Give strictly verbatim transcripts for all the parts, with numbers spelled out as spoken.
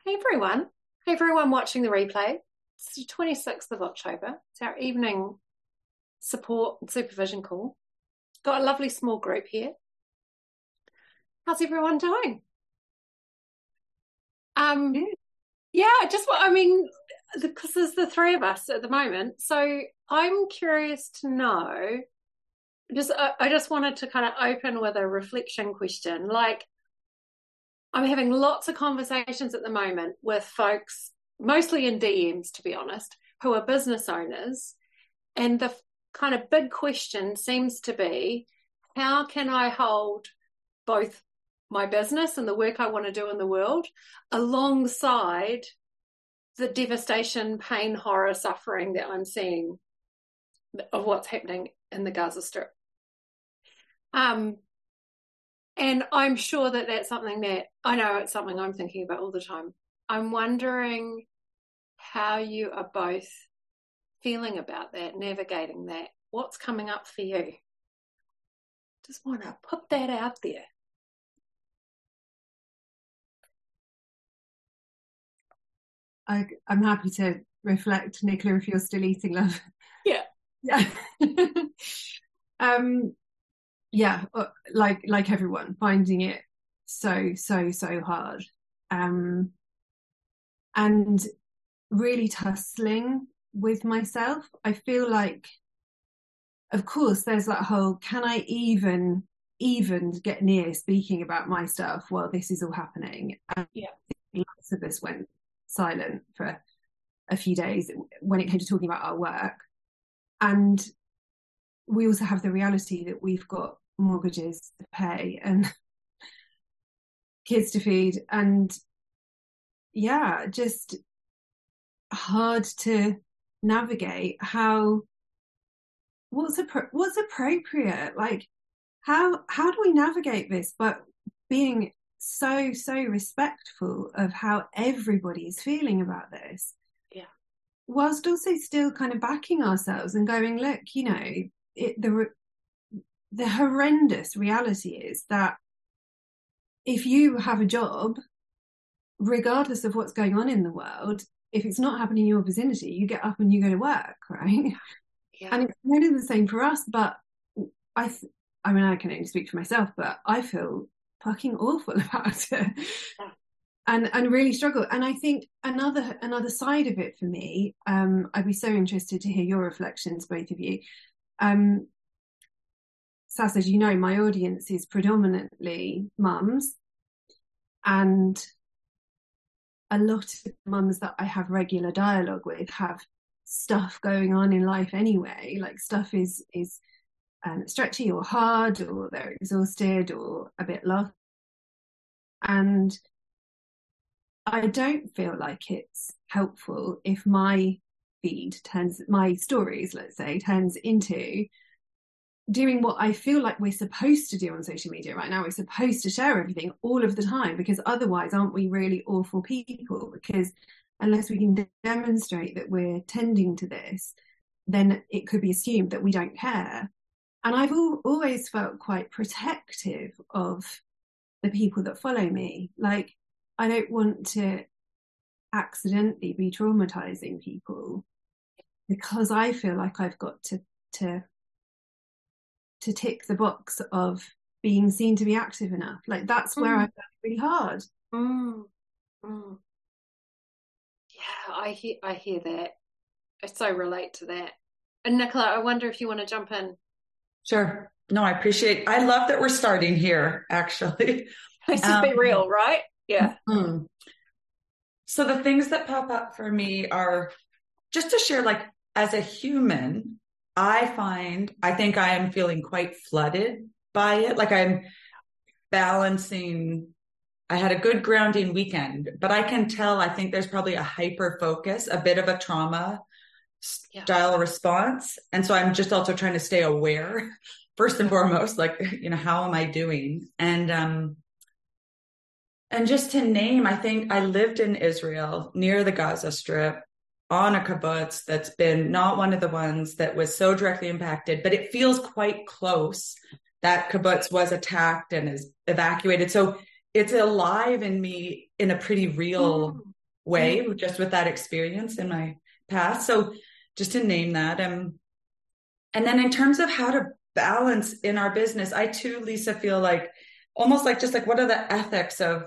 Hey everyone. Hey everyone watching the replay. It's the twenty-sixth of October. It's our evening support and supervision call. Got a lovely small group here. How's everyone doing? Um, yeah, I just I mean, because there's the three of us at the moment. So I'm curious to know, just I, I just wanted to kind of open with a reflection question. Like, I'm having lots of conversations at the moment with folks, mostly in D Ms, to be honest, who are business owners. And the kind of big question seems to be, how can I hold both my business and the work I want to do in the world alongside the devastation, pain, horror, suffering that I'm seeing of what's happening in the Gaza Strip? Um, And I'm sure that that's something that I know it's something I'm thinking about all the time. I'm wondering how you are both feeling about that, navigating that. What's coming up for you? Just want to put that out there. I, I'm happy to reflect, Nicola, if you're still eating, love. Yeah. Yeah. um, yeah, like like everyone, finding it so, so, so hard. Um, and really tussling with myself. I feel like, of course, there's that whole, can I even, even get near speaking about my stuff while this is all happening? And yeah. Lots of us went silent for a few days when it came to talking about our work. And we also have the reality that we've got mortgages to pay and kids to feed, and yeah, just hard to navigate how what's appro- what's appropriate, like how how do we navigate this but being so so respectful of how everybody's feeling about this, yeah whilst also still kind of backing ourselves and going, look, you know, it the the horrendous reality is that if you have a job, regardless of what's going on in the world, if it's not happening in your vicinity, you get up and you go to work, right? Yeah. And it's really the same for us. But I, th- I mean, I can only speak for myself, but I feel fucking awful about it, yeah. and and really struggle. And I think another another side of it for me, um, I'd be so interested to hear your reflections, both of you. Um, Sass, as you know, my audience is predominantly mums, and a lot of mums that I have regular dialogue with have stuff going on in life anyway. Like stuff is is um, stretchy or hard, or they're exhausted or a bit lost. And I don't feel like it's helpful if my feed turns, my stories, let's say, turns into doing what I feel like we're supposed to do on social media right now. We're supposed to share everything all of the time, because otherwise aren't we really awful people? Because unless we can demonstrate that we're tending to this, then it could be assumed that we don't care. And I've al- always felt quite protective of the people that follow me. Like, I don't want to accidentally be traumatizing people, because I feel like I've got to to to tick the box of being seen to be active enough. Like that's where mm. I found it really hard. Mm. Mm. Yeah, I hear I hear that. I so relate to that. And Nicola, I wonder if you want to jump in. Sure. No, I appreciate, I love that we're starting here, actually. Let's just um, be real, right? Yeah. Mm-hmm. So the things that pop up for me are just to share, like, as a human, I find, I think I am feeling quite flooded by it. Like I'm balancing, I had a good grounding weekend, but I can tell, I think there's probably a hyper focus, a bit of a trauma yeah. style response. And so I'm just also trying to stay aware, first and foremost, like, you know, how am I doing? And, um, and just to name, I think I lived in Israel near the Gaza Strip, on a kibbutz that's been not one of the ones that was so directly impacted, but it feels quite close. That kibbutz was attacked and is evacuated. So it's alive in me in a pretty real Mm. way, Mm. just with that experience in my past. So just to name that. Um, and then in terms of how to balance in our business, I too, Lisa, feel like almost like just like what are the ethics of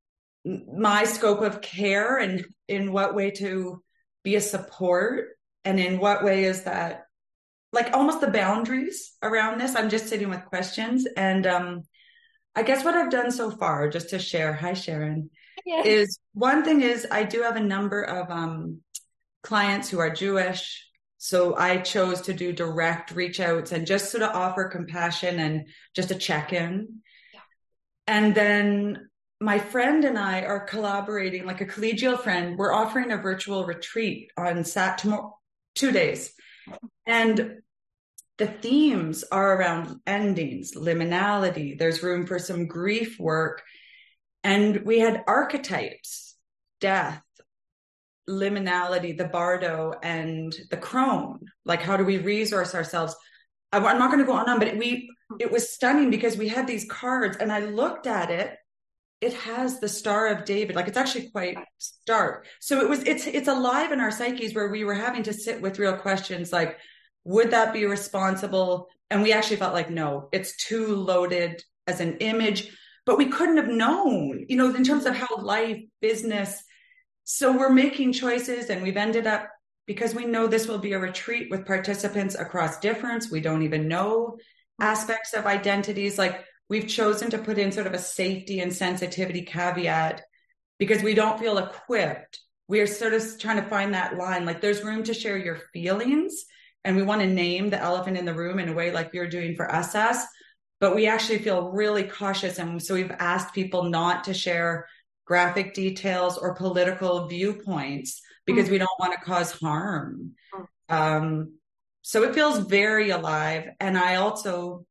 my scope of care, and in what way to be a support, and in what way is that like almost the boundaries around this. I'm just sitting with questions. And um, I guess what I've done so far, just to share, hi Sharon, Yeah. is one thing is I do have a number of um, clients who are Jewish. So I chose to do direct reach outs and just sort of offer compassion and just a check-in. Yeah. And then my friend and I are collaborating, like a collegial friend. We're offering a virtual retreat on Sat tomorrow, two days. And the themes are around endings, liminality. There's room for some grief work. And we had archetypes, death, liminality, the bardo, and the crone. Like, how do we resource ourselves? I, I'm not going to go on, on, but we, it was stunning because we had these cards and I looked at it. It has the Star of David. Like, it's actually quite stark. So it was, it's, it's alive in our psyches where we were having to sit with real questions like, would that be responsible? And we actually felt like, no, it's too loaded as an image, but we couldn't have known, you know, in terms of how life, business. So we're making choices, and we've ended up, because we know this will be a retreat with participants across difference. We don't even know aspects of identities. Like, we've chosen to put in sort of a safety and sensitivity caveat because we don't feel equipped. We are sort of trying to find that line. Like, there's room to share your feelings, and we want to name the elephant in the room in a way like you're doing for us, us, but we actually feel really cautious. And so we've asked people not to share graphic details or political viewpoints because mm. we don't want to cause harm. Mm. Um, so it feels very alive. And I also,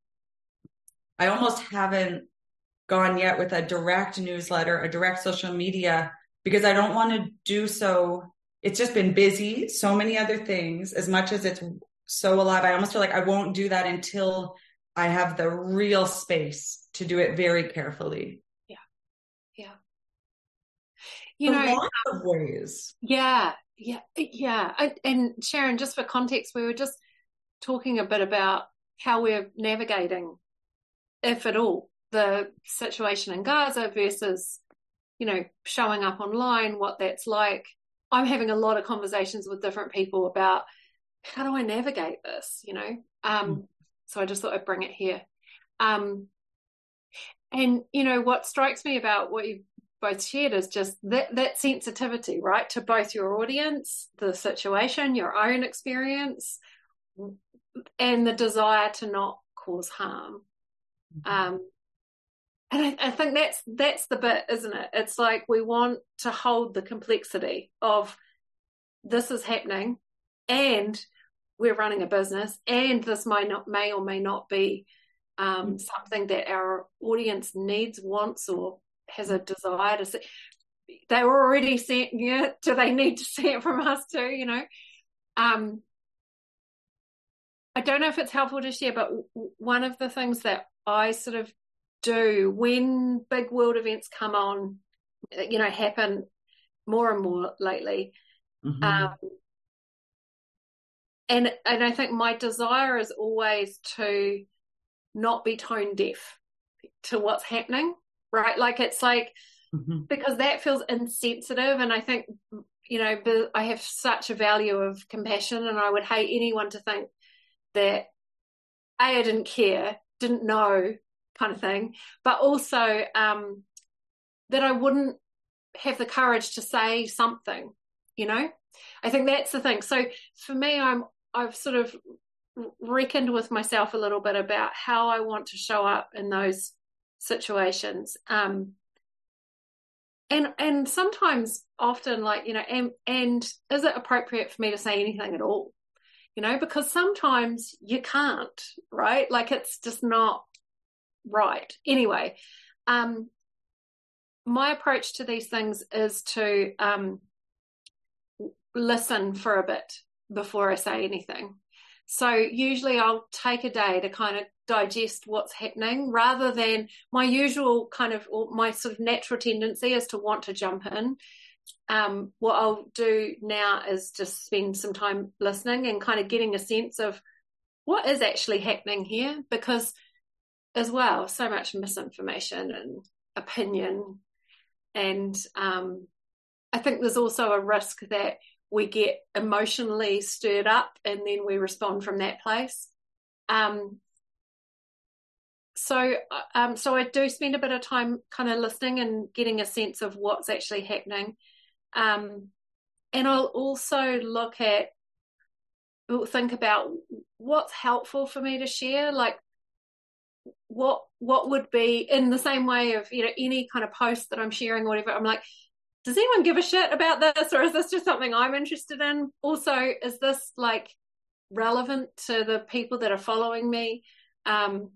I almost haven't gone yet with a direct newsletter, a direct social media, because I don't want to do so. It's just been busy, so many other things. As much as it's so alive, I almost feel like I won't do that until I have the real space to do it very carefully. Yeah. Yeah. You In know, lots of ways. Yeah. Yeah. Yeah. I, and Sharon, just for context, we were just talking a bit about how we're navigating, if at all, the situation in Gaza versus, you know, showing up online, what that's like. I'm having a lot of conversations with different people about how do I navigate this, you know? Um, mm. So I just thought I'd bring it here. Um, and, you know, what strikes me about what you've both shared is just that, that sensitivity, right? To both your audience, the situation, your own experience, and the desire to not cause harm. Mm-hmm. Um, And I, I think that's that's the bit, isn't it? It's like we want to hold the complexity of this is happening, and we're running a business, and this may not may or may not be um, mm. something that our audience needs, wants, or has a desire to see. They were already seeing it. Do they need to see it from us too? You know. Um, I don't know if it's helpful to share, but w- one of the things that I sort of do when big world events come on, you know, happen more and more lately. Mm-hmm. Um, and, and I think my desire is always to not be tone deaf to what's happening, right? Like, it's like, mm-hmm. because that feels insensitive. And I think, you know, I have such a value of compassion, and I would hate anyone to think that A, I didn't care, didn't know, kind of thing, but also um, that I wouldn't have the courage to say something, you know. I think that's the thing. So for me, I'm I've sort of reckoned with myself a little bit about how I want to show up in those situations, um, and and sometimes, often, like, you know, and and is it appropriate for me to say anything at all, you know? Because sometimes you can't, right? Like, it's just not right. Anyway, um, my approach to these things is to um, listen for a bit before I say anything. So usually I'll take a day to kind of digest what's happening, rather than my usual kind of, or my sort of natural tendency is to want to jump in. Um, what I'll do now is just spend some time listening and kind of getting a sense of what is actually happening here, because as well, so much misinformation and opinion. And um, I think there's also a risk that we get emotionally stirred up and then we respond from that place. Um, so, um, so I do spend a bit of time kind of listening and getting a sense of what's actually happening. Um, and I'll also look at, think about what's helpful for me to share, like what what would be, in the same way of, you know, any kind of post that I'm sharing or whatever, I'm like, does anyone give a shit about this, or is this just something I'm interested in? Also, is this like relevant to the people that are following me? Um,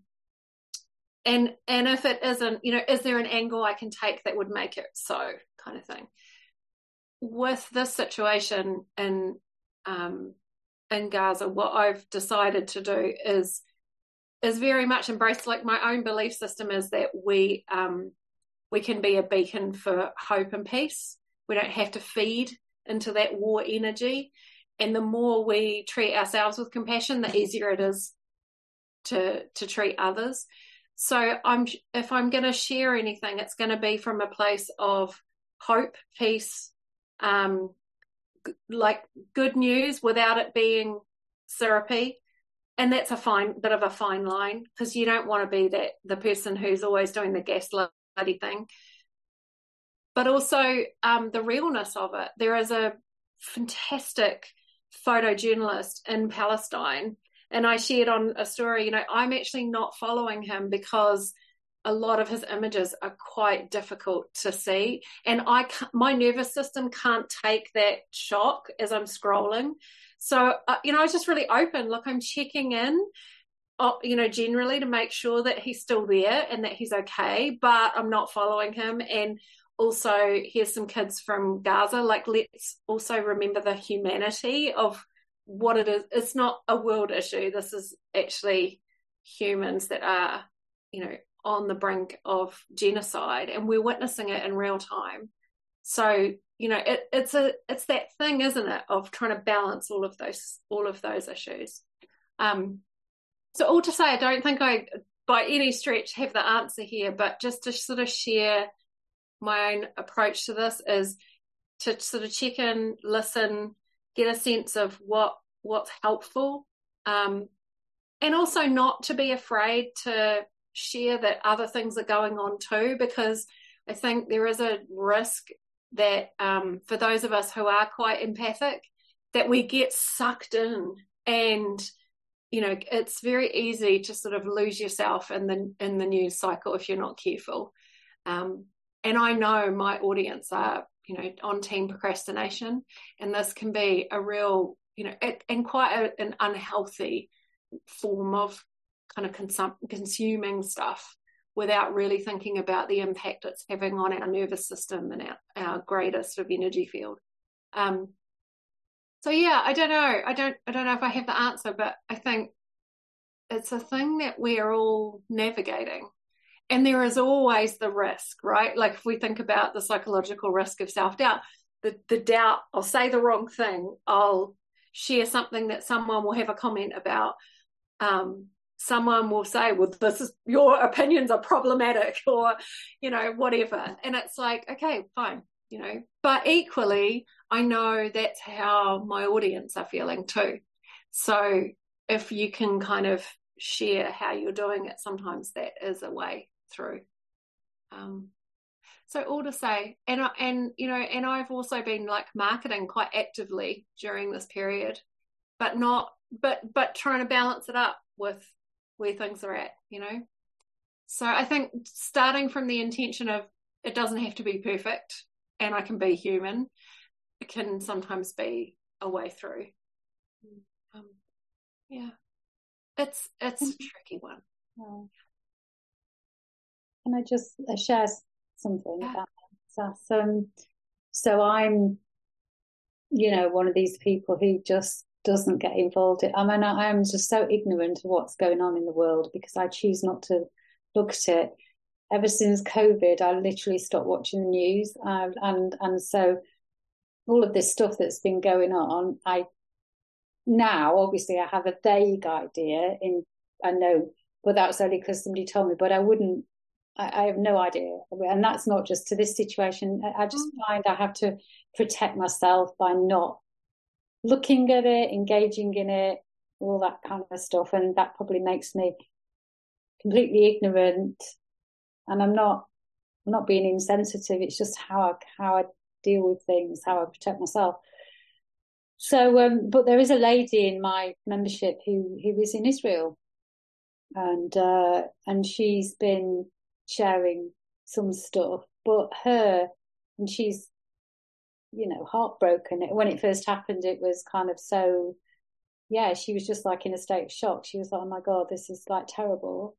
and and if it isn't, you know, is there an angle I can take that would make it so, kind of thing. With this situation in um, in Gaza, what I've decided to do is is very much embrace, like, my own belief system is that we um, we can be a beacon for hope and peace. We don't have to feed into that war energy. And the more we treat ourselves with compassion, the easier it is to to treat others. So I'm if I'm going to share anything, it's going to be from a place of hope, peace, um, g- like good news without it being syrupy. And that's a fine bit of a fine line, because you don't want to be that the person who's always doing the gaslighting thing. But also um, the realness of it. There is a fantastic photojournalist in Palestine, and I shared on a story, you know, I'm actually not following him because a lot of his images are quite difficult to see, and I can't, my nervous system can't take that shock as I'm scrolling. So, uh, you know, I was just really open. Look, I'm checking in, uh, you know, generally to make sure that he's still there and that he's okay, but I'm not following him. And also, here's some kids from Gaza. Like, let's also remember the humanity of what it is. It's not a world issue. This is actually humans that are, you know, on the brink of genocide, and we're witnessing it in real time. So, you know, it, it's a it's that thing, isn't it, of trying to balance all of those all of those issues. Um, so all to say, I don't think I, by any stretch, have the answer here, but just to sort of share my own approach to this is to sort of check in, listen, get a sense of what what's helpful, um, and also not to be afraid to share that other things are going on too, because I think there is a risk that um, for those of us who are quite empathic, that we get sucked in, and you know, it's very easy to sort of lose yourself in the in the news cycle if you're not careful. Um, and I know my audience are, you know, on team procrastination, and this can be a real, you know, it, and quite a, an unhealthy form of kind of consum- consuming stuff without really thinking about the impact it's having on our nervous system and our, our greater sort of energy field. Um, so yeah, I don't know. I don't, I don't know if I have the answer, but I think it's a thing that we're all navigating. And there is always the risk, right? Like if we think about the psychological risk of self-doubt, the, the doubt, I'll say the wrong thing, I'll share something that someone will have a comment about, um, someone will say, well, this is, your opinions are problematic, or, you know, whatever. And it's like, okay, fine, you know, but equally, I know that's how my audience are feeling too. So if you can kind of share how you're doing it, sometimes that is a way through. Um, so all to say, and, and, you know, and I've also been like marketing quite actively during this period, but not, but, but trying to balance it up with where things are at, you know. So I think starting from the intention of it doesn't have to be perfect and I can be human, it can sometimes be a way through. Um, yeah, it's it's a tricky one. Yeah. Can I just uh, share something Yeah. about that? So, um, so I'm, you know, one of these people who just doesn't get involved in. I mean, I am just so ignorant of what's going on in the world because I choose not to look at it. Ever since COVID, I literally stopped watching the news, uh, and and so all of this stuff that's been going on, I now obviously I have a vague idea. In I know, but that's only because somebody told me. But I wouldn't. I, I have no idea, and that's not just to this situation. I, I just find I have to protect myself by not looking at it, engaging in it, all that kind of stuff, and that probably makes me completely ignorant. And I'm not, I'm not being insensitive. It's just how I how I deal with things, how I protect myself. So, um, but there is a lady in my membership who who is in Israel, and uh, and she's been sharing some stuff, but her and she's, you know, heartbroken. When it first happened, it was kind of so, yeah, she was just like in a state of shock. She was like, oh my God, this is like terrible.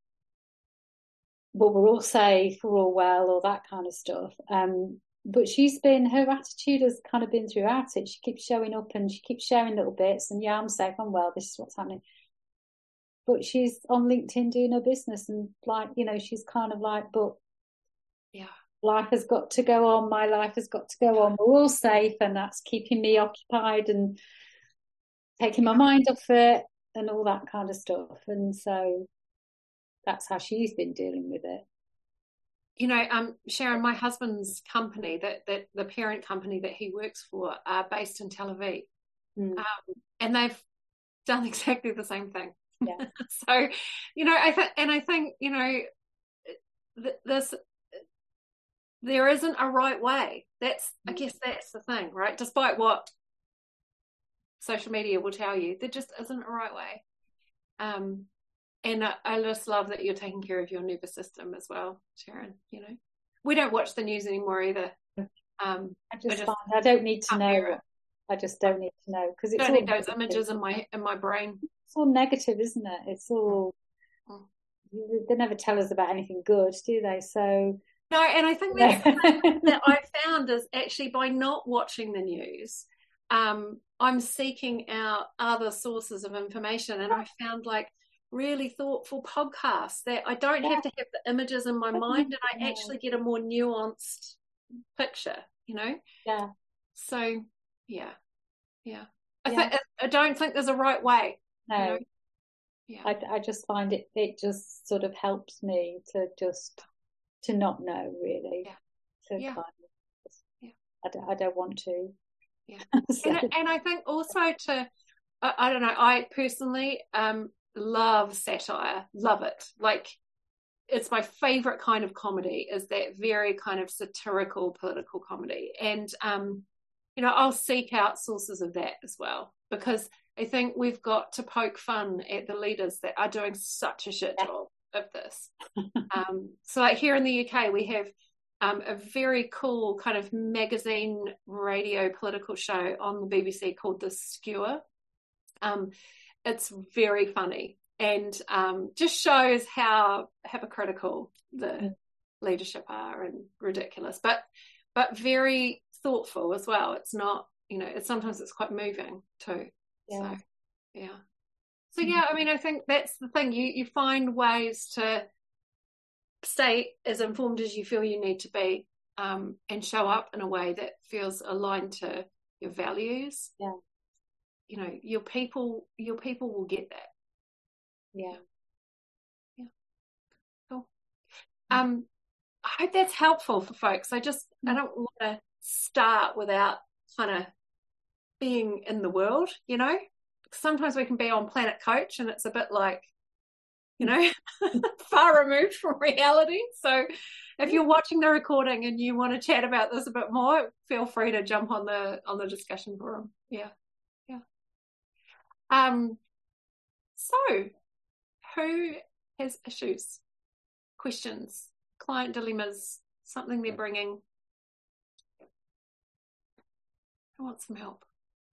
But we're all safe, we're all well, all that kind of stuff. Um, but she's been, her attitude has kind of been throughout it. She keeps showing up and she keeps sharing little bits. And yeah, I'm safe, I'm well, this is what's happening. But she's on LinkedIn doing her business and like, you know, she's kind of like, but yeah, life has got to go on. My life has got to go on. We're all safe, and that's keeping me occupied and taking my mind off it and all that kind of stuff. And so that's how she's been dealing with it. You know, um, Sharon, my husband's company, that that the parent company that he works for, are based in Tel Aviv, mm. um, and they've done exactly the same thing. Yeah. So, you know, I think, and I think, you know, th- this. There isn't a right way. That's, I guess that's the thing, right? Despite what social media will tell you, there just isn't a right way. Um, and I, I just love that you're taking care of your nervous system as well, Sharon. You know, we don't watch the news anymore either. Um, I just, just find I don't need to know. I just don't need to know because it's don't all need those images in my in my brain. It's all negative, isn't it? It's all. Mm. They never tell us about anything good, do they? So. No, and I think that's the thing that I found is actually by not watching the news, um, I'm seeking out other sources of information, and I found like really thoughtful podcasts that I don't have to have the images in my mind, and I actually get a more nuanced picture, you know? Yeah. So, yeah, yeah. I yeah. think I don't think there's a right way. No. You know? Yeah. I, I just find it. It just sort of helps me to just. To not know, really. Yeah. To yeah. kind of, yeah. I don't, I don't want to. Yeah. so. and, and I think also to, I, I don't know, I personally um, love satire, love it. Like, it's my favorite kind of comedy, is that very kind of satirical political comedy. And, um, you know, I'll seek out sources of that as well, because I think we've got to poke fun at the leaders that are doing such a shit job of this. um, so like here in the U K, we have um, a very cool kind of magazine radio political show on the B B C called The Skewer. Um, it's very funny and um, just shows how hypocritical the mm. leadership are and ridiculous, but but very thoughtful as well. It's not, you know, it's sometimes it's quite moving too. Yeah. So yeah. So yeah, I mean, I think that's the thing. You you find ways to stay as informed as you feel you need to be, um, and show up in a way that feels aligned to your values. Yeah. You know, your people your people will get that. Yeah. Yeah. Cool. Um, I hope that's helpful for folks. I just mm. I don't want to start without kind of being in the world, you know. Sometimes we can be on Planet Coach and it's a bit like, you know, far removed from reality. So if you're watching the recording and you want to chat about this a bit more, feel free to jump on the on the discussion forum. Yeah. Yeah. Um so who has issues, questions, client dilemmas, something they're bringing? Who wants some help?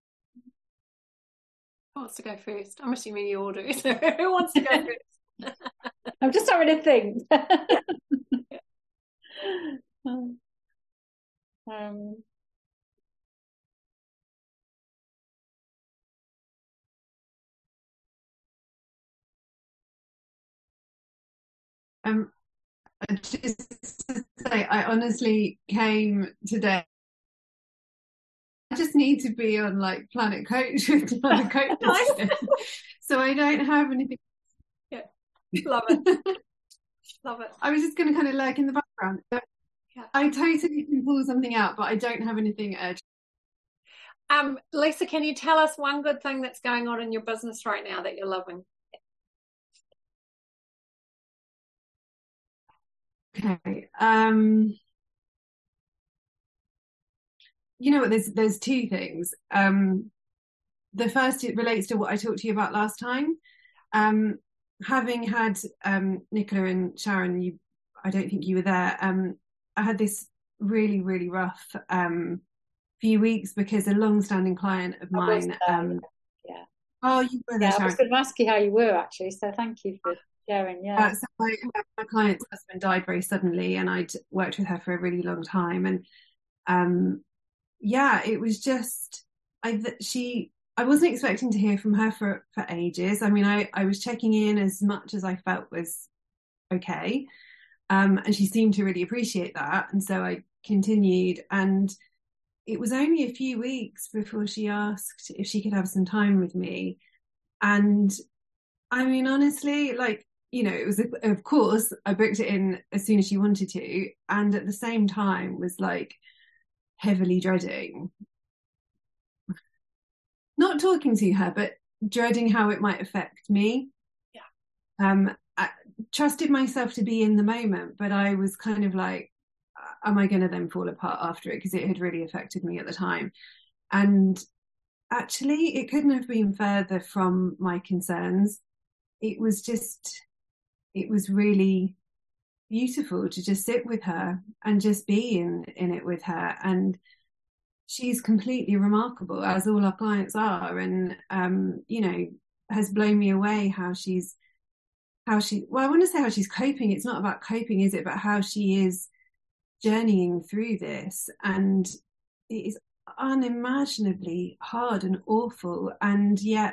Who wants to go first? I'm assuming you all do. So who wants to go first? I'm just having a think. um, Um, just to say, I honestly came today. I just need to be on like Planet Coach with Planet Coach. Nice. So I don't have anything. Yeah, love it. Love it. I was just going to kind of lurk in the background. Yeah. I totally can pull something out, but I don't have anything urgent. Um, Lisa, can you tell us one good thing that's going on in your business right now that you're loving? Okay. Um, you know what? There's there's two things. Um, the first, it relates to what I talked to you about last time. Um, having had um, Nicola and Sharon, you, I don't think you were there. Um, I had this really really rough um, few weeks because a long-standing client of mine. Um, yeah. Oh, you were there, yeah, Sharon. I was going to ask you how you were actually, so thank you for sharing. Yeah. Uh, so my, my client's husband died very suddenly, and I'd worked with her for a really long time, and um, yeah, it was just I she I wasn't expecting to hear from her for for ages. I mean, I I was checking in as much as I felt was okay, um, and she seemed to really appreciate that, and so I continued. And it was only a few weeks before she asked if she could have some time with me, and I mean, honestly, like, you know, it was, of course, I booked it in as soon as she wanted to, and at the same time was like heavily dreading, not talking to her, but dreading how it might affect me. Yeah. Um, I trusted myself to be in the moment, but I was kind of like, am I going to then fall apart after it? Because it had really affected me at the time. And actually, it couldn't have been further from my concerns. It was just, it was really beautiful to just sit with her and just be in, in it with her. And she's completely remarkable, as all our clients are. And, um, you know, has blown me away how she's, how she, well, I want to say how she's coping. It's not about coping, is it? But how she is journeying through this. And it is unimaginably hard and awful. And yet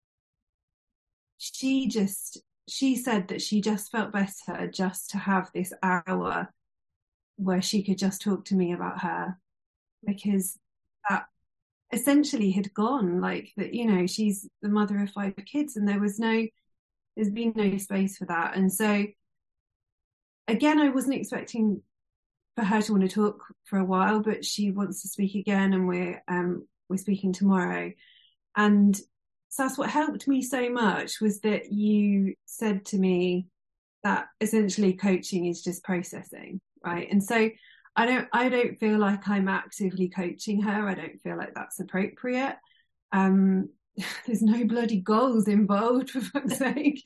she just, she said that she just felt better just to have this hour where she could just talk to me about her, because that essentially had gone, like that, you know, she's the mother of five kids, and there was no, there's been no space for that. And so again, I wasn't expecting for her to want to talk for a while, but she wants to speak again, and we're um we're speaking tomorrow. And so that's what helped me so much, was that you said to me that essentially coaching is just processing, right? And so I don't I don't feel like I'm actively coaching her. I don't feel like that's appropriate. Um, there's no bloody goals involved, for fuck's sake.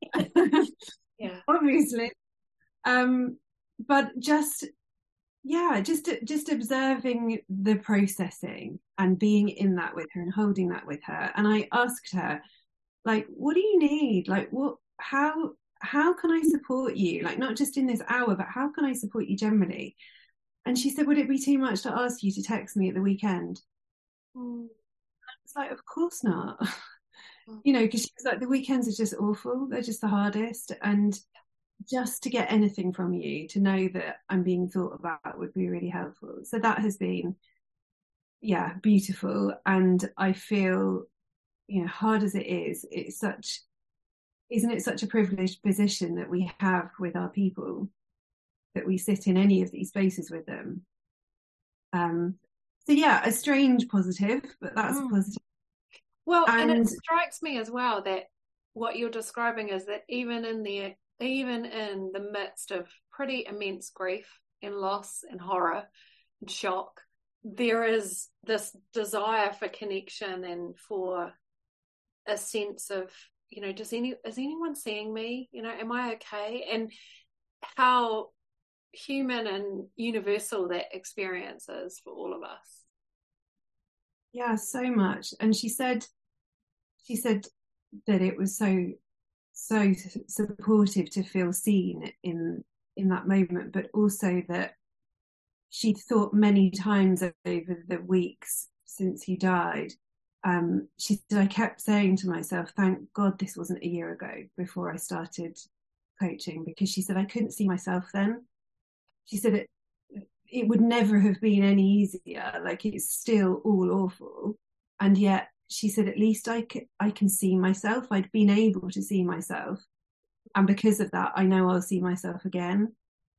Yeah, obviously. Um, but just yeah, just just observing the processing and being in that with her and holding that with her. And I asked her, like, what do you need? Like, what? How? How can I support you? Like, not just in this hour, but how can I support you generally? And she said, would it be too much to ask you to text me at the weekend? Mm. I was like, of course not. Mm. You know, because she was like, the weekends are just awful. They're just the hardest. And just to get anything from you, to know that I'm being thought about, would be really helpful. So that has been, yeah, beautiful. And I feel, you know, hard as it is, it's such, isn't it such a privileged position that we have with our people, that we sit in any of these spaces with them. Um, so yeah, a strange positive, but that's mm. a positive. Well, and, and it strikes me as well that what you're describing is that even in the even in the midst of pretty immense grief and loss and horror and shock, there is this desire for connection and for a sense of, you know, does any is anyone seeing me? You know, am I okay? And how human and universal that experience is for all of us. Yeah, so much. And she said, she said that it was so, so supportive to feel seen in in that moment, but also that she'd thought many times over the weeks since he died. Um, she said, I kept saying to myself, thank God this wasn't a year ago before I started coaching because she said, I couldn't see myself then. She said it, it would never have been any easier. Like, it's still all awful. And yet she said, at least I can, I can see myself. I'd been able to see myself. And because of that, I know I'll see myself again.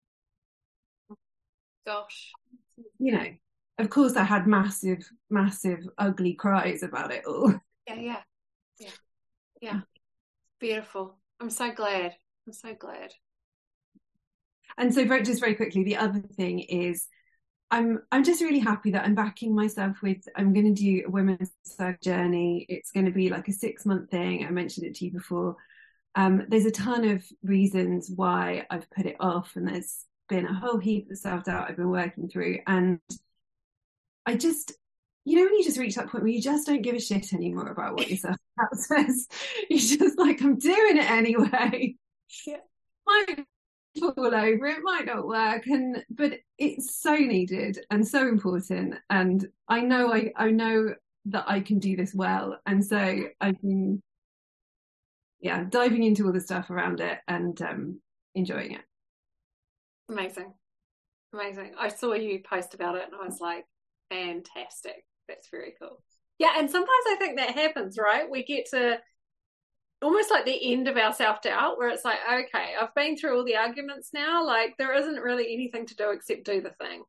Gosh. You know, of course I had massive, massive, ugly cries about it all. Yeah, yeah, yeah, yeah. Beautiful. I'm so glad. I'm so glad. And so very, just very quickly, the other thing is I'm I'm just really happy that I'm backing myself with, I'm going to do a women's circle journey. It's going to be like a six month thing. I mentioned it to you before. Um, there's a ton of reasons why I've put it off, and there's been a whole heap of self-doubt I've been working through. And I just, you know, when you just reach that point where you just don't give a shit anymore about what your self-doubt says, you're just like, I'm doing it anyway. Yeah. Might fall over, it might not work, and but it's so needed and so important. And I know I, I know that I can do this well. And so I've been yeah, diving into all the stuff around it and um, enjoying it. Amazing. Amazing. I saw you post about it and I was like, fantastic. That's very cool. Yeah, and sometimes I think that happens, right? We get to almost like the end of our self-doubt where it's like, okay, I've been through all the arguments now. Like, there isn't really anything to do except do the thing.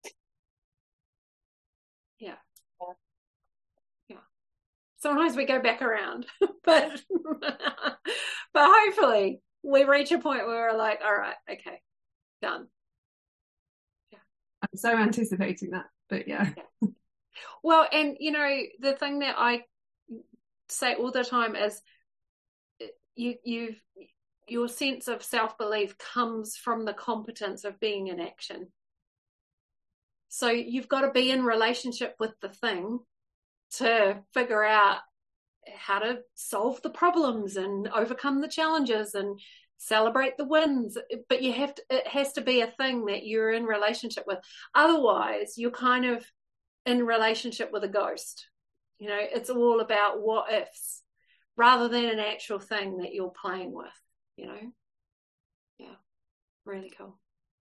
Yeah. Yeah. Sometimes we go back around, but but hopefully we reach a point where we're like, all right, okay, done. Yeah. I'm so anticipating that, but yeah. yeah. Well, and you know, the thing that I say all the time is you you've your sense of self-belief comes from the competence of being in action. So you've got to be in relationship with the thing to figure out how to solve the problems and overcome the challenges and celebrate the wins. But you have to, it has to be a thing that you're in relationship with. Otherwise, you're kind of in relationship with a ghost. You know, it's all about what ifs rather than an actual thing that you're playing with, you know? Yeah, really cool.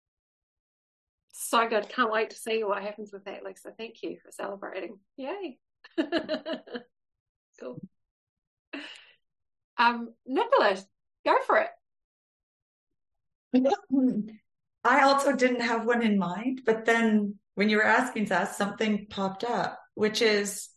So good. Can't wait to see what happens with that, Lisa. Thank you for celebrating. Yay. Cool. Um, Nicola, go for it. I also didn't have one in mind, but then when you were asking that, something popped up, which is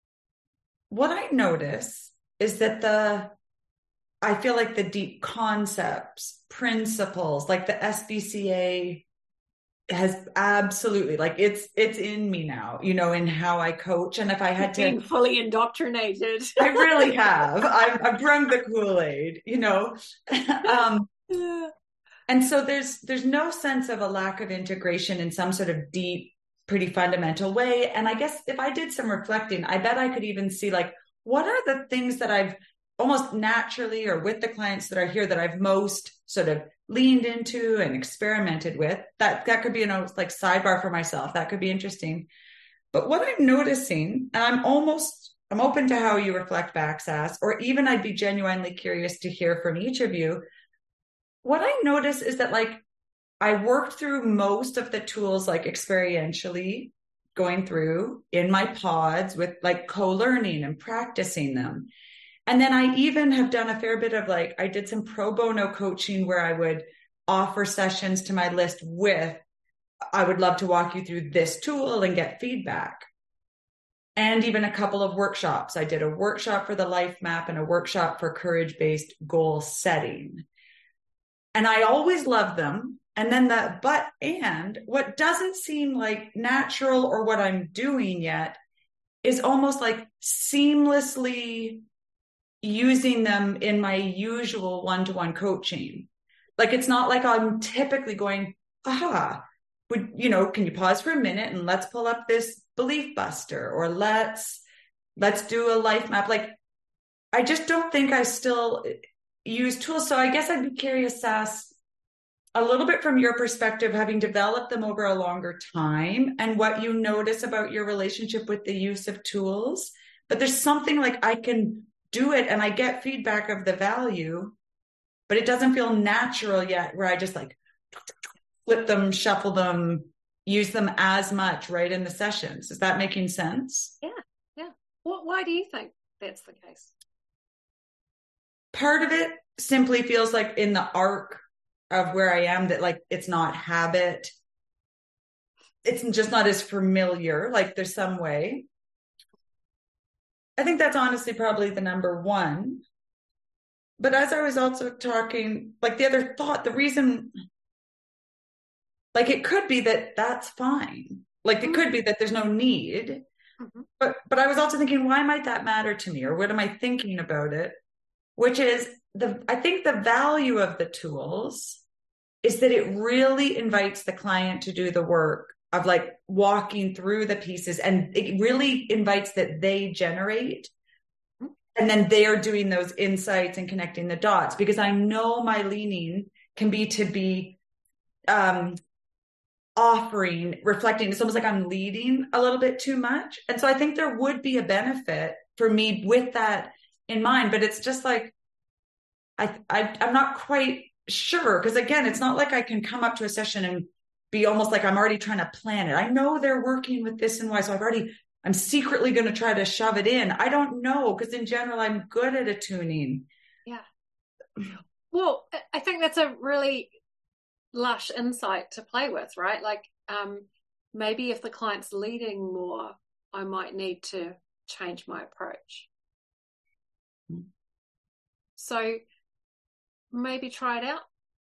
what I notice is that the, I feel like the deep concepts, principles, like the S B C A has absolutely, like it's it's in me now, you know, in how I coach. And if I had to being fully indoctrinated, I really have. I've, I've drunk the Kool-Aid, you know. um, yeah. And so there's there's no sense of a lack of integration in some sort of deep, pretty fundamental way. And I guess if I did some reflecting, I bet I could even see like, what are the things that I've almost naturally or with the clients that are here that I've most sort of leaned into and experimented with. That that could be an almost like sidebar for myself. That could be interesting. But what I'm noticing, and I'm almost, I'm open to how you reflect back, Sass, or even I'd be genuinely curious to hear from each of you. What I notice is that like I worked through most of the tools like experientially going through in my pods with like co-learning and practicing them. And then I even have done a fair bit of like, I did some pro bono coaching where I would offer sessions to my list with, I would love to walk you through this tool and get feedback. And even a couple of workshops. I did a workshop for the life map and a workshop for courage-based goal setting. And I always love them. And then the, but, and what doesn't seem like natural or what I'm doing yet is almost like seamlessly using them in my usual one-to-one coaching. Like, it's not like I'm typically going, aha, would, you know, can you pause for a minute and let's pull up this belief buster, or let's, let's do a life map. Like, I just don't think I still use tools. So I guess I'd be curious, Sass, a little bit from your perspective, having developed them over a longer time and what you notice about your relationship with the use of tools. But there's something like I can do it and I get feedback of the value, but it doesn't feel natural yet where I just like flip them, shuffle them, use them as much right in the sessions. Is that making sense? Yeah. Yeah. What, why do you think that's the case? Part of it simply feels like in the arc of where I am that like, it's not habit. It's just not as familiar. Like there's some way. I think that's honestly probably the number one. But as I was also talking, like the other thought, the reason, like it could be that that's fine. Like it could be that there's no need. Mm-hmm. But but I was also thinking, why might that matter to me? Or what am I thinking about it? Which is the, I think the value of the tools is that it really invites the client to do the work of like walking through the pieces, and it really invites that they generate. And then they're doing those insights and connecting the dots, because I know my leaning can be to be um, offering, reflecting. It's almost like I'm leading a little bit too much. And so I think there would be a benefit for me with that in mind, but it's just like, I, I I'm not quite sure. Because again, it's not like I can come up to a session and be almost like I'm already trying to plan it. I know they're working with this and why. So I've already I'm secretly going to try to shove it in. I don't know, because in general, I'm good at attuning. Yeah. Well, I think that's a really lush insight to play with, right? Like um, maybe if the client's leading more, I might need to change my approach. Mm. So maybe try it out.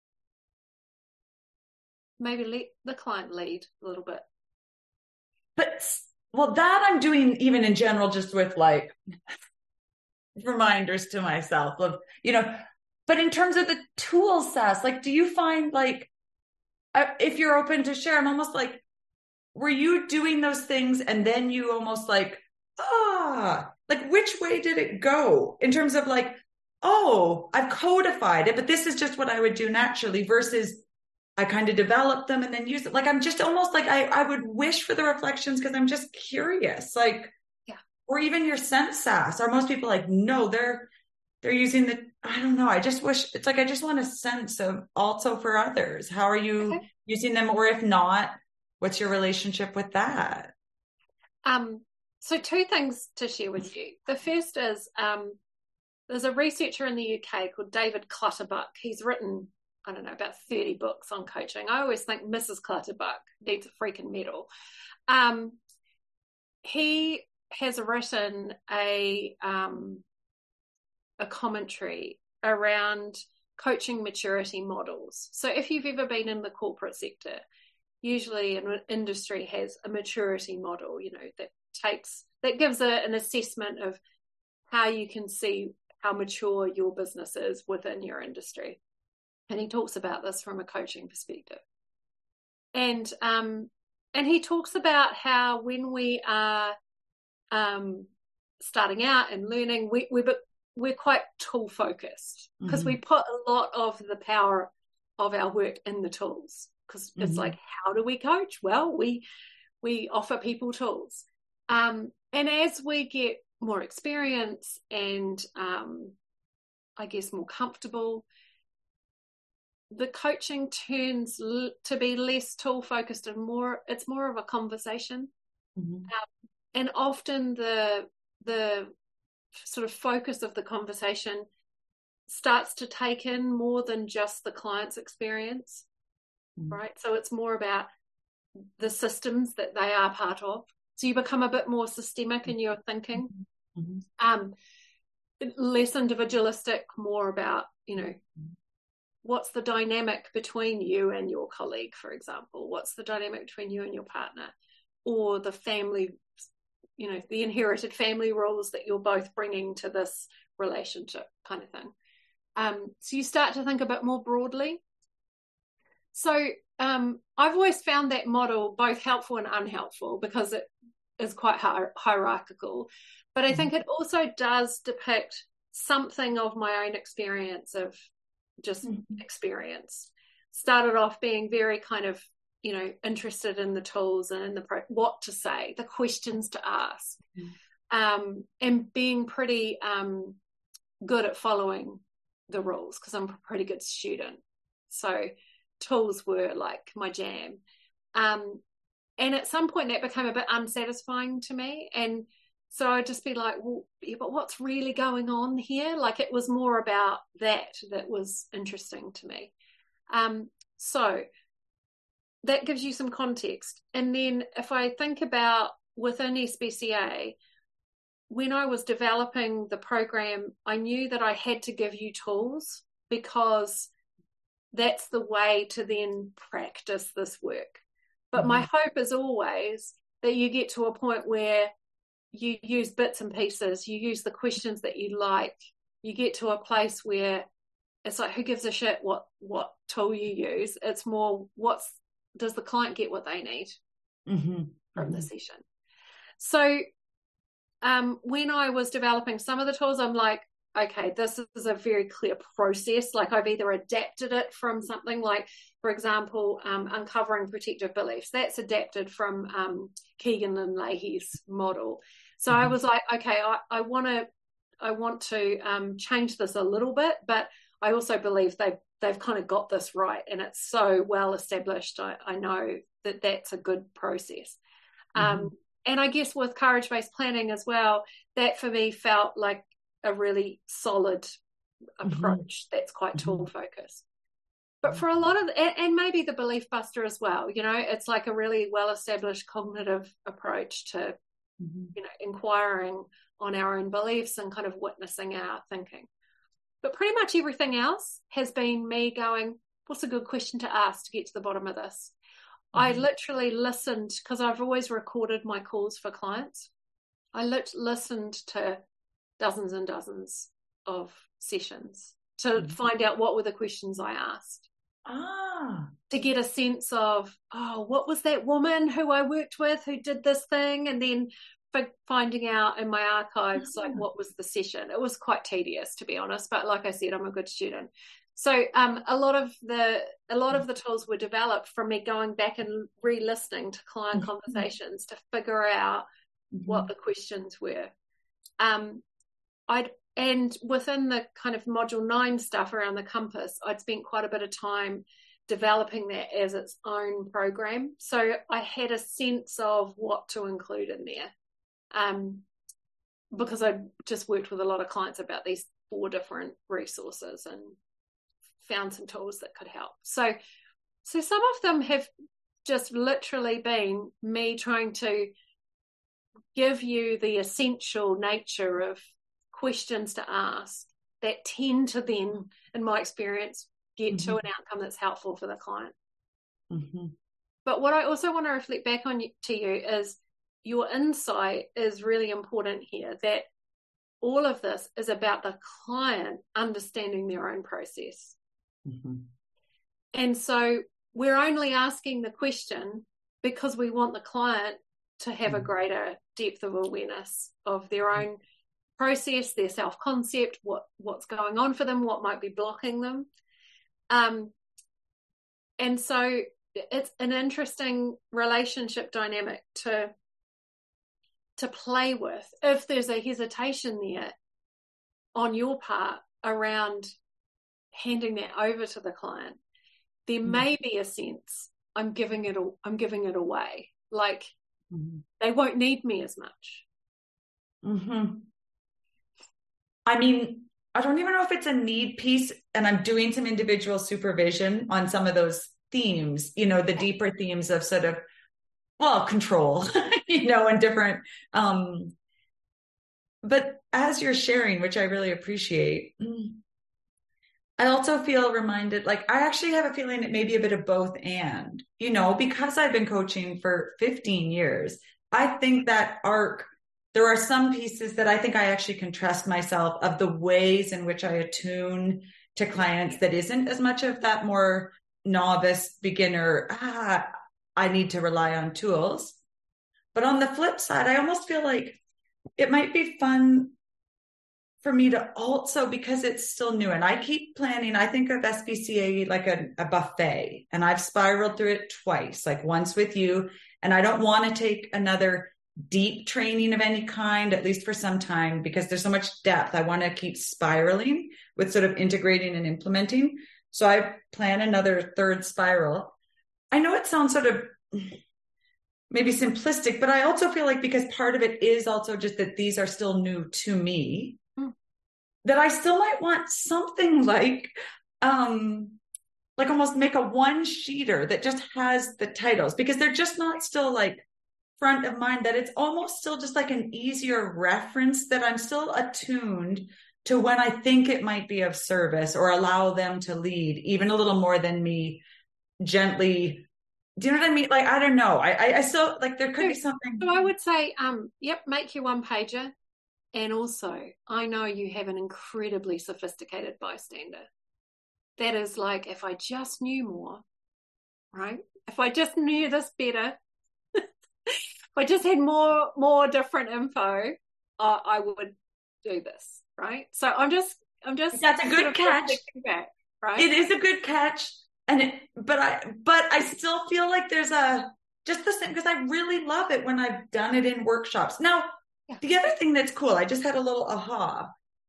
Maybe let the client lead a little bit. But well, that I'm doing even in general, just with like reminders to myself of, you know, but in terms of the tools, Sass, like, do you find like, if you're open to share, I'm almost like, were you doing those things and then you almost like, ah, like which way did it go in terms of like, oh, I've codified it, but this is just what I would do naturally versus I kind of develop them and then use it. Like, I'm just almost like, I, I would wish for the reflections because I'm just curious, like, yeah. Or even your sense, Sass. Are most people like, no, they're, they're using the, I don't know. I just wish it's like, I just want a sense of also for others. How are you okay. using them? Or if not, what's your relationship with that? Um, so two things to share with you. The first is, um, there's a researcher in the U K called David Clutterbuck. He's written, I don't know, about thirty books on coaching. I always think Missus Clutterbuck needs a freaking medal. Um, he has written a um, a commentary around coaching maturity models. So if you've ever been in the corporate sector, usually an industry has a maturity model, you know, that takes, that gives a, an assessment of how you can see how mature your business is within your industry. And he talks about this from a coaching perspective. And um, and he talks about how when we are um, starting out and learning, we, we, we're quite tool focused because mm-hmm. we put a lot of the power of our work in the tools, because mm-hmm. it's like, how do we coach? Well, we we offer people tools. Um, and as we get more experience and um, I guess more comfortable, the coaching turns l- to be less tool focused and more, it's more of a conversation. Mm-hmm. Um, and often the, the sort of focus of the conversation starts to take in more than just the client's experience, mm-hmm. right? So it's more about the systems that they are part of. So you become a bit more systemic in your thinking, mm-hmm. um, less individualistic, more about, you know, what's the dynamic between you and your colleague, for example? What's the dynamic between you and your partner, or the family, you know, the inherited family roles that you're both bringing to this relationship kind of thing. Um, so you start to think a bit more broadly. So um, I've always found that model both helpful and unhelpful because it is quite hier- hierarchical. But I think it also does depict something of my own experience of just mm-hmm. experience. Started off being very kind of, you know, interested in the tools and in the pro- what to say, the questions to ask, mm-hmm. um, and being pretty um, good at following the rules because I'm a pretty good student. So tools were like my jam. Um, and at some point that became a bit unsatisfying to me. And so I'd just be like, well, yeah, but what's really going on here? Like it was more about that that was interesting to me. Um, so that gives you some context. And then if I think about within S P C A, when I was developing the program, I knew that I had to give you tools because that's the way to then practice this work. But mm-hmm. my hope is always that you get to a point where you use bits and pieces, you use the questions that you like, you get to a place where it's like, who gives a shit what, what tool you use? It's more, what's, does the client get what they need mm-hmm. from mm-hmm. the session? So um, when I was developing some of the tools, I'm like, okay, this is a very clear process. Like I've either adapted it from something like, for example, um, uncovering protective beliefs. That's adapted from um, Keegan and Leahy's model. So mm-hmm. I was like, okay, I, I want to, I want to um, change this a little bit, but I also believe they've they've kind of got this right, and it's so well established. I, I know that that's a good process. Mm-hmm. Um, and I guess with courage-based planning as well, that for me felt like a really solid approach mm-hmm. that's quite tool focused. But for a lot of, and, and maybe the Belief Buster as well, you know, it's like a really well-established cognitive approach to, mm-hmm. you know, inquiring on our own beliefs and kind of witnessing our thinking. But pretty much everything else has been me going, what's a good question to ask to get to the bottom of this? Mm-hmm. I literally listened, because I've always recorded my calls for clients. I lit- listened to dozens and dozens of sessions to mm-hmm. find out what were the questions I asked. Ah. To get a sense of, oh, what was that woman who I worked with who did this thing? And then for finding out in my archives, like what was the session. It was quite tedious, to be honest, but like I said, I'm a good student. So um, a lot of the a lot of the tools were developed from me going back and re-listening to client mm-hmm. conversations to figure out mm-hmm. what the questions were. Um, I'd and within the kind of module nine stuff around the compass, I'd spent quite a bit of time developing that as its own program. So I had a sense of what to include in there. Um, because I just worked with a lot of clients about these four different resources and found some tools that could help. So, so some of them have just literally been me trying to give you the essential nature of questions to ask that tend to then, in my experience, get mm-hmm. to an outcome that's helpful for the client. Mm-hmm. But what I also want to reflect back on you, to you is your insight is really important here, that all of this is about the client understanding their own process. Mm-hmm. And so we're only asking the question because we want the client to have mm-hmm. a greater depth of awareness of their own process, their self-concept, what, what's going on for them, what might be blocking them. Um, and so it's an interesting relationship dynamic to to play with if there's a hesitation there on your part around handing that over to the client. There mm. may be a sense I'm giving it I'm giving it away, like mm-hmm. they won't need me as much. Mm-hmm. I mean, I don't even know if it's a need piece, and I'm doing some individual supervision on some of those themes, you know, the deeper themes of sort of, well, control, you know, and different, um, but as you're sharing, which I really appreciate, I also feel reminded, like, I actually have a feeling it may be a bit of both and, you know, because I've been coaching for fifteen years, I think that arc, there are some pieces that I think I actually can trust myself of the ways in which I attune to clients that isn't as much of that more novice beginner, ah, I need to rely on tools. But on the flip side, I almost feel like it might be fun for me to also, because it's still new, and I keep planning, I think of S P C A like a, a buffet, and I've spiraled through it twice, like once with you, and I don't want to take another deep training of any kind, at least for some time, because there's so much depth. I want to keep spiraling with sort of integrating and implementing. So I plan another third spiral. I know it sounds sort of maybe simplistic, but I also feel like because part of it is also just that these are still new to me, mm. that I still might want something like, um, like almost make a one-sheeter that just has the titles, because they're just not still like front of mind, that it's almost still just like an easier reference, that I'm still attuned to when I think it might be of service, or allow them to lead even a little more than me gently. Do you know what I mean? Like, I don't know. I, I, I still like, there could so, be something. So I would say, um, yep, make your one pager. And also, I know you have an incredibly sophisticated bystander. That is like, if I just knew more, right? If I just knew this better, if I just had more, more different info, uh, I would do this. Right. So I'm just, I'm just, that's a good catch. Back, right. It is a good catch. And, it, but I, but I still feel like there's a, just the same, because I really love it when I've done it in workshops. Now, yeah. The other thing that's cool, I just had a little aha.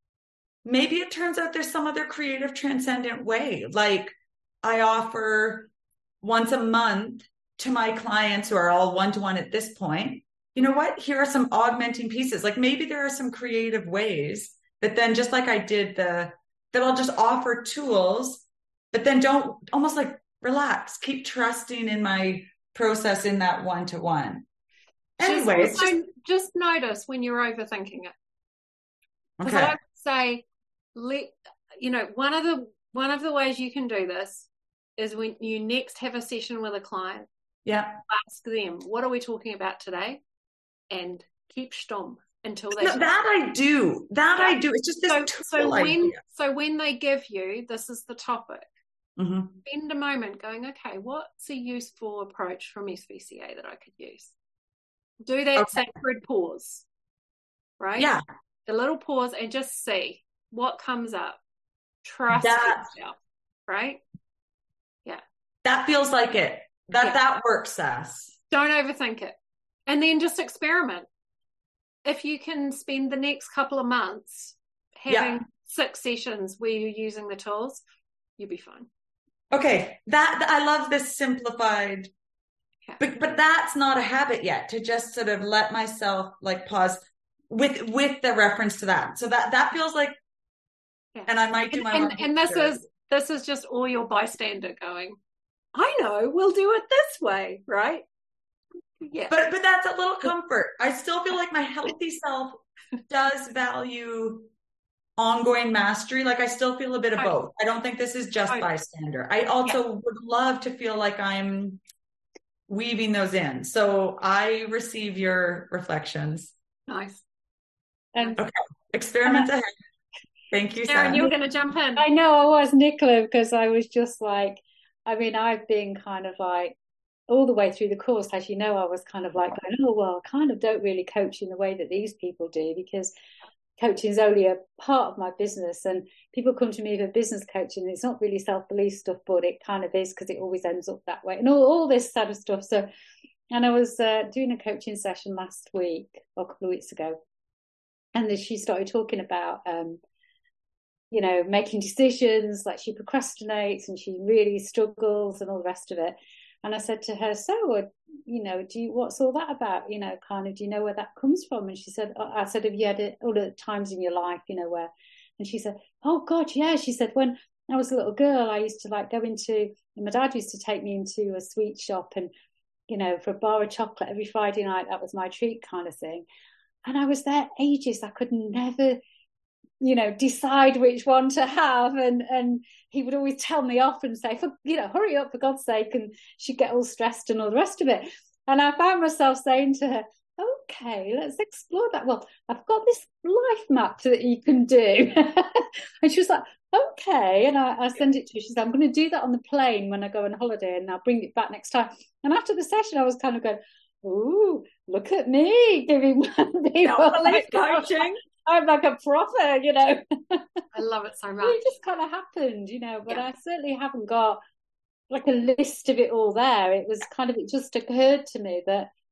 Maybe it turns out there's some other creative transcendent way. Like I offer once a month to my clients who are all one-to-one at this point. You know what? Here are some augmenting pieces. Like maybe there are some creative ways. But then just like I did the, that I'll just offer tools, but then don't almost like relax, keep trusting in my process in that one-to-one. Anyway, just, just, just notice when you're overthinking it. Because okay. I would say, let, you know, one of the, one of the ways you can do this is when you next have a session with a client, yeah, ask them, what are we talking about today? And keep stum. Until they no, that I do that yeah. I do it's just this so, so when idea. So when they give you this is the topic, mm-hmm. spend a moment going, okay, what's a useful approach from S V C A that I could use? Do that okay. sacred pause, right? Yeah, the little pause, and just see what comes up. Trust that, yourself, right? Yeah, that feels like it. That yeah. that works, Sass. Don't overthink it, and then just experiment. If you can spend the next couple of months having yeah. six sessions where you're using the tools, you'll be fine. Okay. That, I love this simplified, yeah. but, but that's not a habit yet, to just sort of let myself like pause with, with the reference to that. So that, that feels like, yeah. and I might do my And, and, and this is, this is just all your bystander going, I know, we'll do it this way. Right. Yeah. But but that's a little comfort. I still feel like my healthy self does value ongoing mastery. Like I still feel a bit of both. I don't think this is just bystander. I also yeah. would love to feel like I'm weaving those in. So I receive your reflections. Nice. And okay. Experiments ahead. Thank you, Sharon. Sarah. You're going to jump in. I know I was, Nicola, because I was just like, I mean, I've been kind of like, all the way through the course, as you know, I was kind of like going, oh, well, I kind of don't really coach in the way that these people do, because coaching is only a part of my business, and people come to me for business coaching. It's not really self-belief stuff, but it kind of is, because it always ends up that way, and all, all this sort of stuff. So, and I was uh, doing a coaching session last week, or a couple of weeks ago, and then she started talking about, um, you know, making decisions, like she procrastinates and she really struggles and all the rest of it. And I said to her, so, you know, do you, what's all that about? You know, kind of, do you know where that comes from? And she said, I said, have you had it all the times in your life, you know, where, and she said, oh God, yeah. She said, when I was a little girl, I used to like go into, my dad used to take me into a sweet shop and, you know, for a bar of chocolate every Friday night, that was my treat kind of thing. And I was there ages. I could never, you know, decide which one to have. And, and he would always tell me off and say, for, you know, hurry up for God's sake. And she'd get all stressed and all the rest of it. And I found myself saying to her, okay, let's explore that. Well, I've got this life map that you can do. And she was like, okay. And I, I sent it to her. She said, I'm going to do that on the plane when I go on holiday, and I'll bring it back next time. And after the session, I was kind of going, ooh, look at me giving people like coaching. I'm like a prophet, you know. I love it so much. It just kind of happened, you know, but yeah. I certainly haven't got like a list of it all there. It was kind of, it just occurred to me that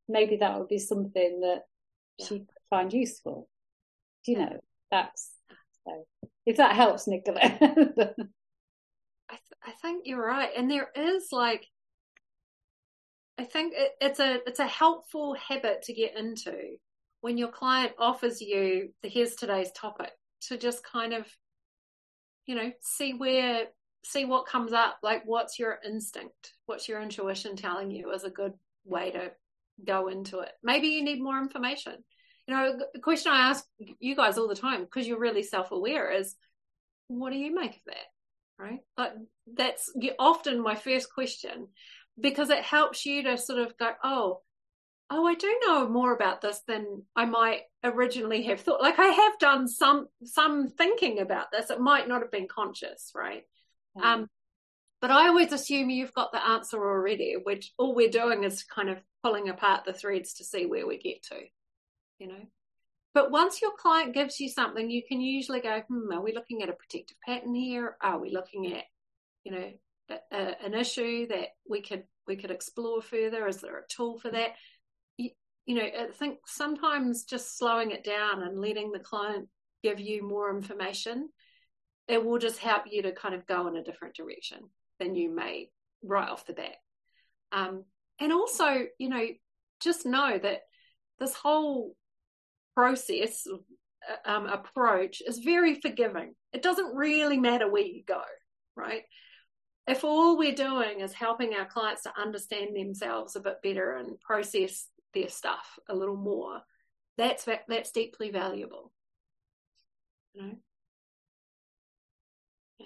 maybe that would be something that yeah. she could find useful. Do you yeah. know, that's, so if that helps, Nicola. I, th- I think you're right. And there is like, I think it, it's a it's a helpful habit to get into when your client offers you the here's today's topic, to just kind of, you know, see where, see what comes up. Like, what's your instinct? What's your intuition telling you is a good way to go into it. Maybe you need more information. You know, the question I ask you guys all the time, because you're really self-aware, is what do you make of that? Right? Like, that's often my first question, because it helps you to sort of go, oh, oh, I do know more about this than I might originally have thought. Like, I have done some some thinking about this. It might not have been conscious, right? Mm-hmm. Um, but I always assume you've got the answer already, which all we're doing is kind of pulling apart the threads to see where we get to, you know. But once your client gives you something, you can usually go, hmm, are we looking at a protective pattern here? Are we looking at, you know, a, a, an issue that we could we could explore further? Is there a tool for that? You, you know, I think sometimes just slowing it down and letting the client give you more information, it will just help you to kind of go in a different direction than you may right off the bat. Um, and also, you know, just know that this whole process um, approach is very forgiving. It doesn't really matter where you go, right? If all we're doing is helping our clients to understand themselves a bit better and process their stuff a little more, that's that's deeply valuable. You know? Yeah.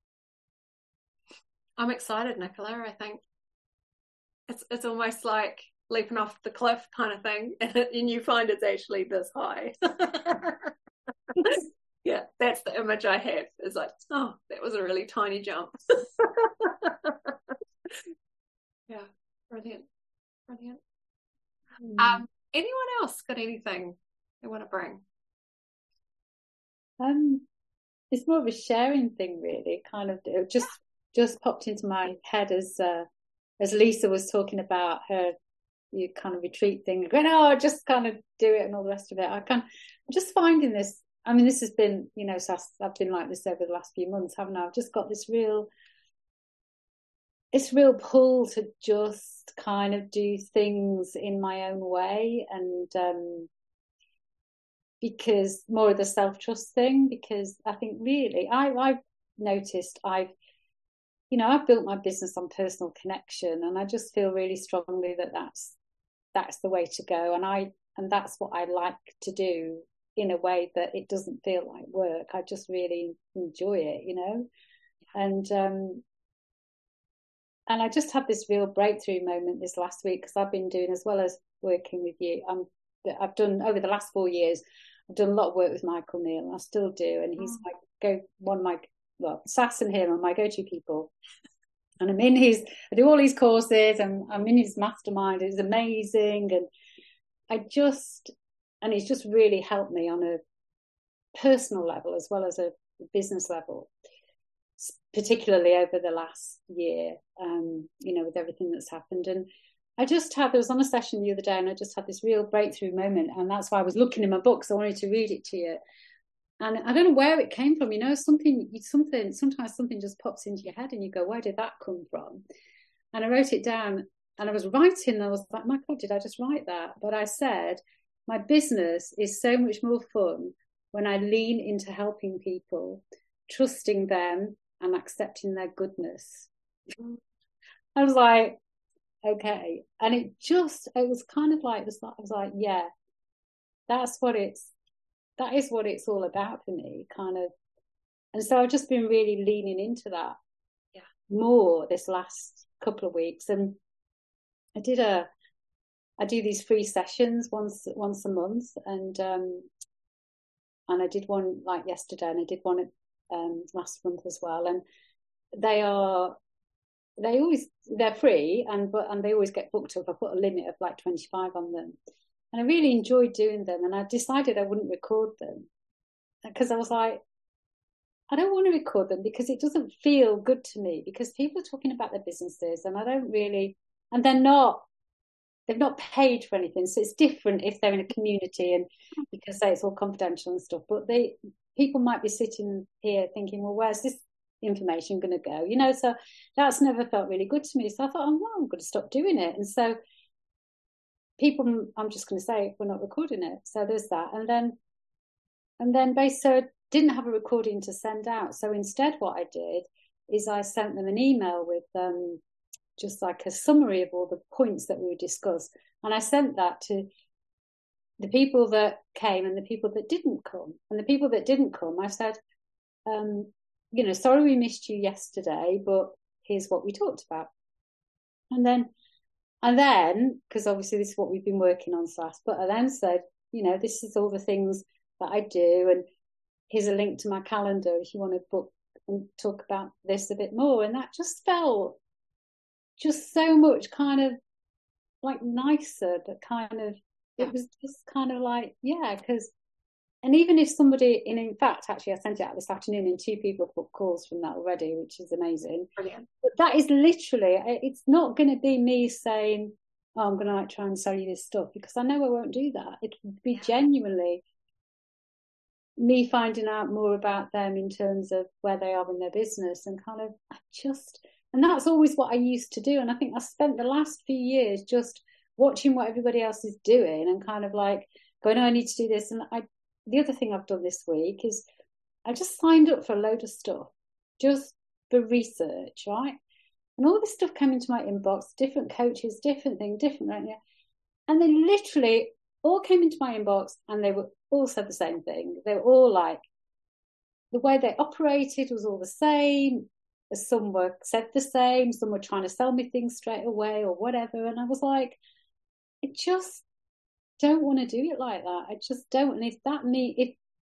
I'm excited, Nicola. I think it's it's almost like leaping off the cliff kind of thing, and you find it's actually this high. Yeah, that's the image I have. It's like, oh, that was a really tiny jump. Yeah, brilliant, brilliant. Mm. Um, anyone else got anything they want to bring? Um, it's more of a sharing thing, really. Kind of, it just yeah. just popped into my head as uh, as Lisa was talking about her you kind of retreat thing, going, oh, just kind of do it and all the rest of it. I can, I'm just finding this. I mean, this has been, you know, so I've been like this over the last few months, haven't I? I've just got this real, this real pull to just kind of do things in my own way, and um, because more of the self-trust thing. Because I think really, I, I've noticed I've, you know, I've built my business on personal connection, and I just feel really strongly that that's that's the way to go, and I and that's what I like to do in a way that it doesn't feel like work. I just really enjoy it, you know, and um, and I just had this real breakthrough moment this last week, because I've been doing, as well as working with you, I'm I've done over the last four years, I've done a lot of work with Michael Neill, and I still do, and he's my go one of my well, Sass and him are my go-to people. And I'm in his, I do all his courses, and I'm in his mastermind. It's amazing. And I just, and it's just really helped me on a personal level as well as a business level, particularly over the last year, um, you know, with everything that's happened. And I just had, I was on a session the other day, and I just had this real breakthrough moment. And that's why I was looking in my books. I wanted to read it to you. And I don't know where it came from, you know, something, something, sometimes something just pops into your head and you go, where did that come from? And I wrote it down, and I was writing, and I was like, my God, did I just write that? But I said, my business is so much more fun when I lean into helping people, trusting them and accepting their goodness. I was like, okay. And it just, it was kind of like, I was like, yeah, that's what it's, that is what it's all about for me, kind of. And so I've just been really leaning into that yeah. more this last couple of weeks. And I did a, I do these free sessions once once a month, and um, and I did one like yesterday, and I did one um, last month as well. And they are, they always, they're free, and but and they always get booked up. I put a limit of like twenty-five on them. And I really enjoyed doing them, and I decided I wouldn't record them, because I was like, I don't want to record them because it doesn't feel good to me, because people are talking about their businesses, and I don't really, and they're not, they've not paid for anything, so it's different if they're in a community and you can say it's all confidential and stuff. But they people might be sitting here thinking, well, where's this information going to go? You know, so that's never felt really good to me. So I thought, oh, well, I'm going to stop doing it. And so people, I'm just going to say, we're not recording it. So there's that. And then, and then basically, so didn't have a recording to send out. So instead, what I did is I sent them an email with um, just like a summary of all the points that we would discuss. And I sent that to the people that came and the people that didn't come. And the people that didn't come, I said, um, you know, sorry we missed you yesterday, but here's what we talked about. And then, and then, because obviously this is what we've been working on, Sass, but I then said, you know, this is all the things that I do, and here's a link to my calendar if you want to book and talk about this a bit more. And that just felt just so much kind of like nicer, but kind of, it was just kind of like, yeah, because, and even if somebody, and in fact, actually, I sent it out this afternoon and two people put calls from that already, which is amazing. Brilliant. But that is literally, it's not going to be me saying, oh, I'm going to like try and sell you this stuff, because I know I won't do that. It would be yeah. genuinely me finding out more about them in terms of where they are in their business, and kind of, I just, and that's always what I used to do. And I think I spent the last few years just watching what everybody else is doing and kind of like going, oh, I need to do this. And I, the other thing I've done this week is I just signed up for a load of stuff just for research, right? And all this stuff came into my inbox, different coaches, different things, different, right? And they literally all came into my inbox and they were all said the same thing. They were all like, the way they operated was all the same. Some were said the same, some were trying to sell me things straight away or whatever. And I was like, I just don't want to do it like that. I just don't. And if that me, if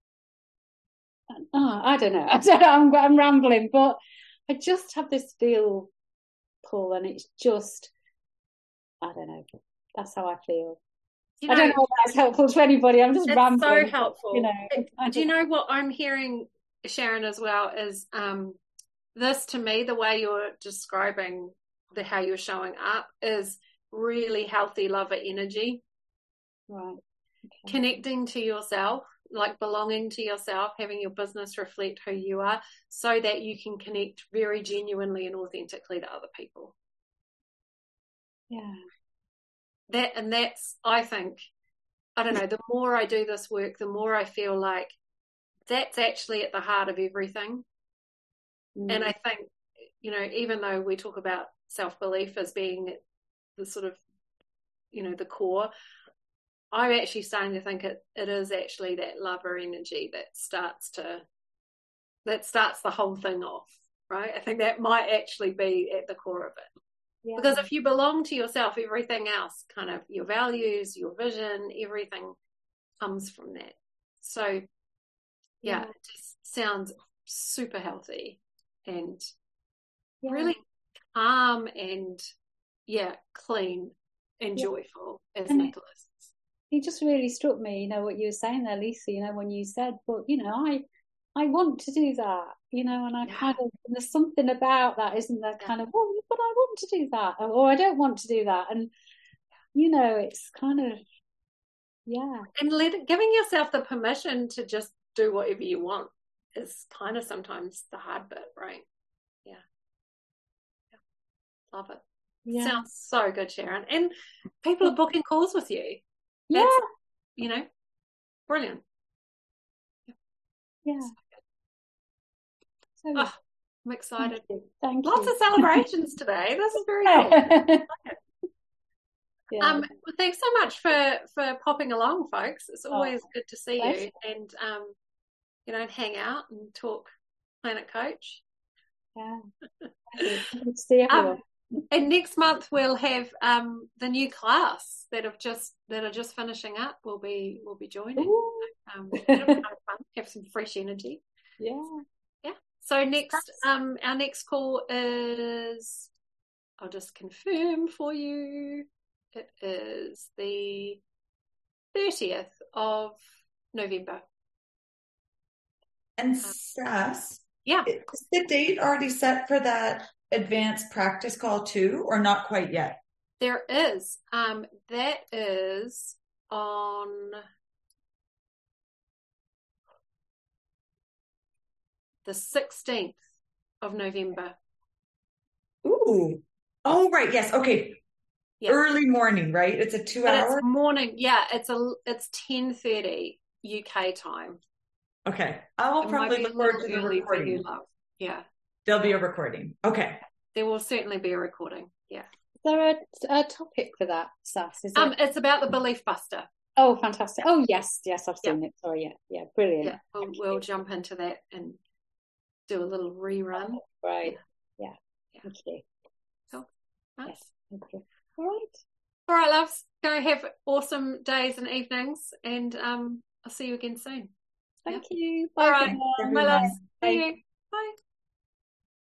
oh, I don't know, I don't know. I'm, I'm rambling, but I just have this feel pull, and it's just, I don't know. That's how I feel. You know, I don't know if that's helpful to anybody. I'm just it's rambling. So helpful. You know, do you know what I'm hearing, Sharon, as well, is um, this to me, the way you're describing the how you're showing up is really healthy lover energy. Right. Okay. Connecting to yourself, like belonging to yourself, having your business reflect who you are, so that you can connect very genuinely and authentically to other people. Yeah. That, and that's, I think, I don't know, the more I do this work, the more I feel like that's actually at the heart of everything. Mm. And I think, you know, even though we talk about self-belief as being the sort of, you know, the core, I'm actually starting to think it, it is actually that lover energy that starts to, that starts the whole thing off, right? I think that might actually be at the core of it. Yeah. Because if you belong to yourself, everything else, kind of your values, your vision, everything comes from that. So, yeah, yeah. It just sounds super healthy and yeah. really calm and, yeah, clean and yeah. joyful, as and Nicholas. It just really struck me, you know, what you were saying there, Lisa, you know, when you said, but, you know, I I want to do that, you know, and I yeah. kind of, there's something about that, isn't there, kind yeah. of, oh, but I want to do that, or I don't want to do that. And, you know, it's kind of, yeah. And let it, giving yourself the permission to just do whatever you want is kind of sometimes the hard bit, right? Yeah. yeah. Love it. Yeah. Sounds so good, Sharon. And people are booking calls with you. That's, yeah. you know, brilliant. Yeah. So oh, I'm excited. Thank you. Thank Lots you. of celebrations today. This is very cool. yeah. Um, well, thanks so much for, for popping along, folks. It's always oh, good to see pleasure. you and, um, you know, hang out and talk Planet Coach. Yeah. Good to see everyone. Um, and next month we'll have um, the new class that have just that are just finishing up. We'll be we'll be joining. Um, it'll be kind of fun. Have some fresh energy. Yeah, yeah. So next, um, our next call is. I'll just confirm for you. It is the thirtieth of November. And Sass, yeah, is the date already set for that advanced practice call too, or not quite yet? There is. Um, that is on the sixteenth of November. Ooh. Oh, right. Yes. Okay. Yeah. Early morning, right? It's a two but hour it's morning. Yeah. It's a, it's ten thirty U K time. Okay. I will it probably look forward to the recording. Yeah. There'll be a recording. Okay. There will certainly be a recording. Yeah. Is there a, a topic for that, Sass? Is um, it? It's about the Belief Buster. Oh, fantastic. Oh, yes. Yes, I've seen yeah. it. Sorry. Yeah. Yeah. Brilliant. Yeah. We'll, we'll jump into that and do a little rerun. Oh, right. Yeah. yeah. Thank you. Cool. Nice. Yes. Thank you. All right. All right, loves. Go have awesome days and evenings, and um, I'll see you again soon. Thank yeah. you. Bye. All right. My loves. See you. Bye.